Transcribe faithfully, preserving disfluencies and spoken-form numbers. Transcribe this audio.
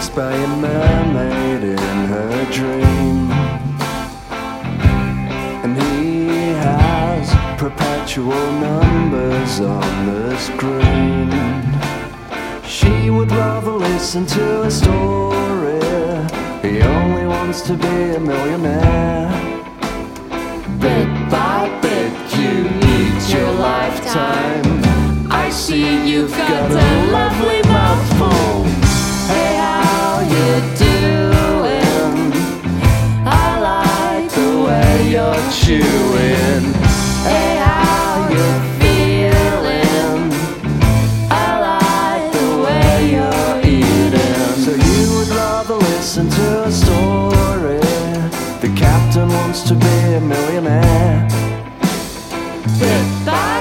kissed by a mermaid in her dream, and he has perpetual numbers on the screen. She would rather listen to a story. He only wants to be a millionaire. Bit by bit you eat your lifetime. I see you've got a lovely mouthful. Hey, how you doing? I like the way you're chewing. Hey, how you feeling? I like the way you're eating. So you would rather listen to a story. The captain wants to be a millionaire. Bit by